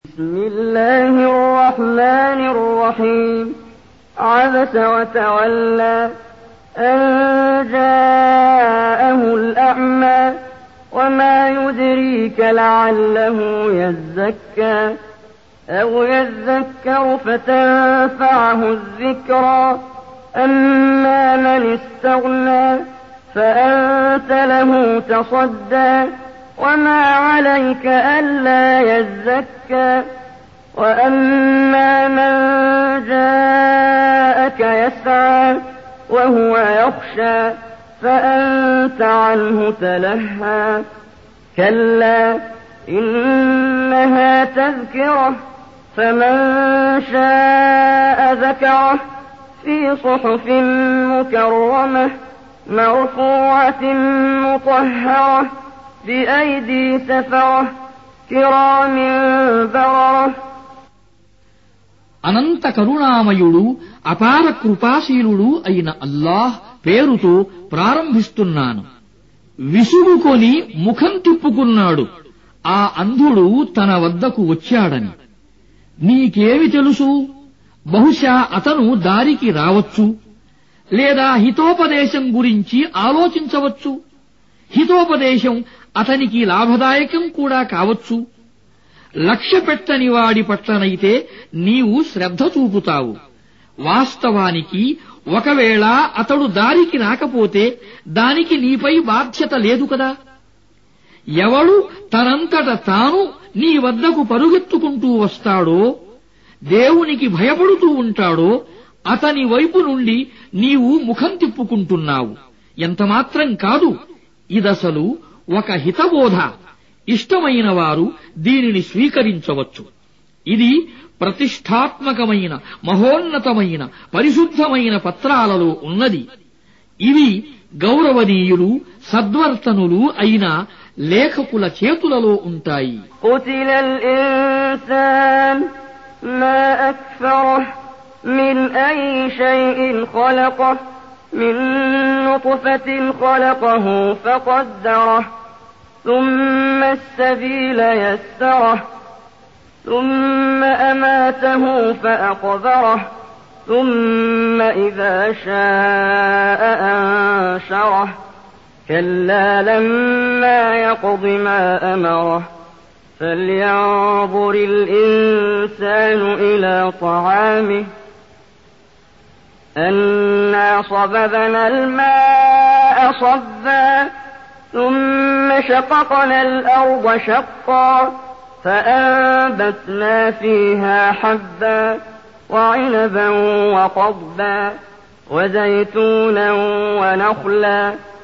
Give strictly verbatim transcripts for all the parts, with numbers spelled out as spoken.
بسم الله الرحمن الرحيم عبس وتولى أن جاءه الأعمى وما يدريك لعله يزكى أو يذكر فتنفعه الذكرى أما من استغنى فأنت له تصدى وما عليك ألا يزكى وأما من جاءك يسعى وهو يخشى فأنت عنه تلهى كلا إنها تذكرة فمن شاء ذكره في صحف مكرمة مرفوعة مطهرة بأيدي سفرة كرام بررة. అనంత కరుణామయుడు అపార కృపాశీలుడు అయిన అల్లాహ్ పేరుతో ప్రారంభిస్తున్నాను. విసుగుకొని ముఖం తిప్పుకున్నాడు ఆ అంధుడు తన వద్దకు వచ్చాడని. నీకేమి తెలుసు? బహుశా అతను దారికి రావచ్చు, లేదా హితోపదేశం గురించి ఆలోచించవచ్చు. హితోపదేశం అతనికి లాభదాయకం కూడా కావచ్చు. లక్ష్య పెట్టని వాడి పట్లనైతే నీవు శ్రద్ధ చూపుతావు. వాస్తవానికి ఒకవేళ అతడు దారికి రాకపోతే దానికి నీపై బాధ్యత లేదు కదా. ఎవడు తనంతట తాను నీ వద్దకు పరుగెత్తుకుంటూ వస్తాడో, దేవునికి భయపడుతూ ఉంటాడో అతని వైపు నుండి నీవు ముఖం తిప్పుకుంటున్నావు. ఎంతమాత్రం కాదు, ఇదసలు ఒక హితబోధ. ఇష్టమైన వారు దీనిని స్వీకరించవచ్చు. ఇది ప్రతిష్ఠాత్మకమైన మహోన్నతమైన పరిశుద్ధమైన పత్రాలలో ఉన్నది. ఇవి గౌరవనీయులు సద్వర్తనులు అయిన లేఖకుల చేతులలో ఉంటాయి. قتل الإنسان ما أكفره من أي شيء خلقه من نطفة خلقه فقدره ثم السبيل يسره ثم أماته فأقبره ثم إذا شاء أنشره كلا لما يقض ما أمره فلينظر الإنسان إلى طعامه أنا صببنا الماء صبا ثم شققنا الأرض شقا فأنبتنا فيها حبا وعنبا وقضبا وزيتونا ونخلا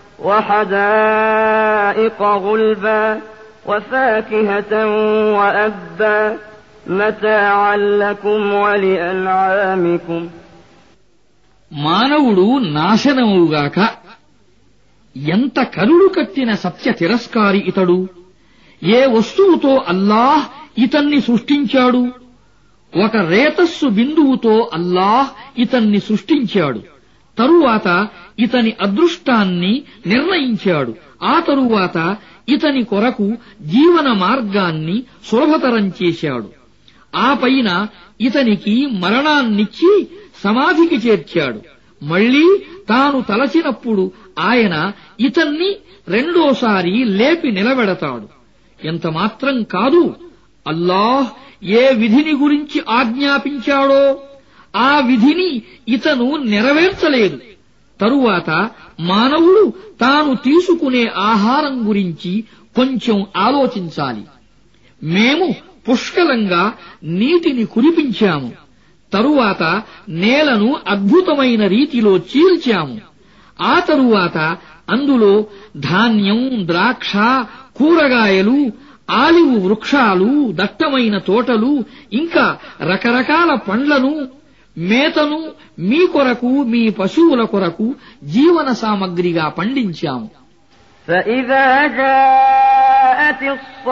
وحدائق غلبا وفاكهة وأبا متاعا لكم ولأنعامكم. మానవుడు నాశనముగాక. ఎంత కరుడు కట్టిన సత్య తిరస్కారి ఇతడు. ఏ వస్తువుతో అల్లాహ్ ఇతన్ని సృష్టించాడు? ఒక రేతస్సు బిందువుతో అల్లాహ్ ఇతన్ని సృష్టించాడు. తరువాత ఇతని అదృష్టాన్ని నిర్ణయించాడు. ఆ తరువాత ఇతని కొరకు జీవన మార్గాన్ని సులభతరం చేశాడు. ఆ పైన ఇతనికి మరణాన్నిచ్చి సమాధికి చేర్చాడు. మళ్లీ తాను తలచినప్పుడు ఆయన ఇతన్ని రెండోసారి లేపి నిలబెడతాడు. ఎంతమాత్రం కాదు, అల్లాహ్ ఏ విధిని గురించి ఆజ్ఞాపించాడో ఆ విధిని ఇతను నెరవేర్చలేదు. తరువాత మానవుడు తాను తీసుకునే ఆహారం గురించి కొంచెం ఆలోచించాలి. మేము పుష్కలంగా నీటిని కురిపించాము. తరువాత నేలను అద్భుతమైన రీతిలో చీల్చాము. ఆ తరువాత అందులో ధాన్యం, ద్రాక్ష, కూరగాయలు, ఆలివ్ వృక్షాలు, దట్టమైన తోటలు, ఇంకా రకరకాల పండ్లను, మేతను మీ కొరకు మీ పశువుల కొరకు జీవన సామగ్రిగా పండించాము. فإذا جاءت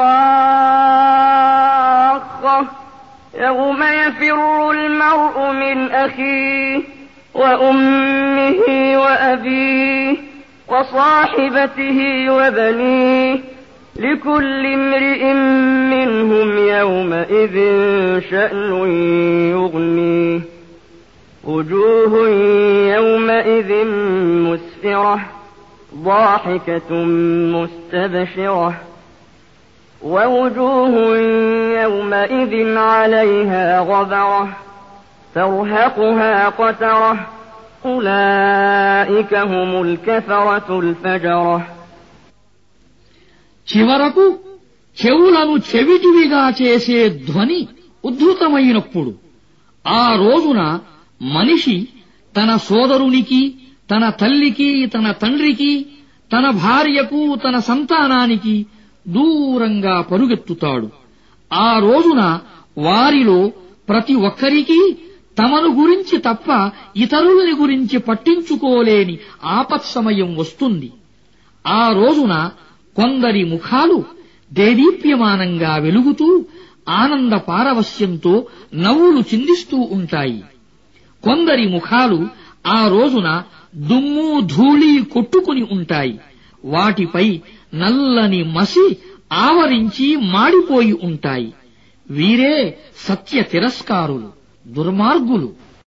الصاخة يوم يفر المرء من أخيه وأمه وأبيه وصاحبته وبنيه لكل امرئ منهم يومئذ شأن يغنيه وجوه يومئذ مسفرة ضاحكة مستبشرة ووجوه يومئذ عليها غبرة ترهقها قترة أولئك هم الكفرة الفجرة. చివరకు చెవులను చెవిటివిగా చేసే ధ్వని ఉద్ధృతమైనప్పుడు ఆ రోజున మనిషి తన సోదరునికి, తన తల్లికి, తన తండ్రికి, తన భార్యకు, తన సంతానానికి దూరంగా పరుగెత్తుతాడు. ఆ రోజున వారిలో ప్రతి ఒక్కరికీ తమను గురించి తప్ప ఇతరులని గురించి పట్టించుకోలేని ఆపత్సమయం వస్తుంది. ఆ రోజున కొందరి ముఖాలు దేదీప్యమానంగా వెలుగుతూ ఆనంద పారవస్యంతో నవ్వులు చిందిస్తూ ఉంటాయి. కొందరి ముఖాలు ఆ రోజున దుమ్ము ధూళి కొట్టుకుని ఉంటాయి. వాటిపై నల్లని మసి ఆవరించి మాడిపోయి ఉంటాయి. వీరే సత్య తిరస్కారులు, దుర్మార్గులు.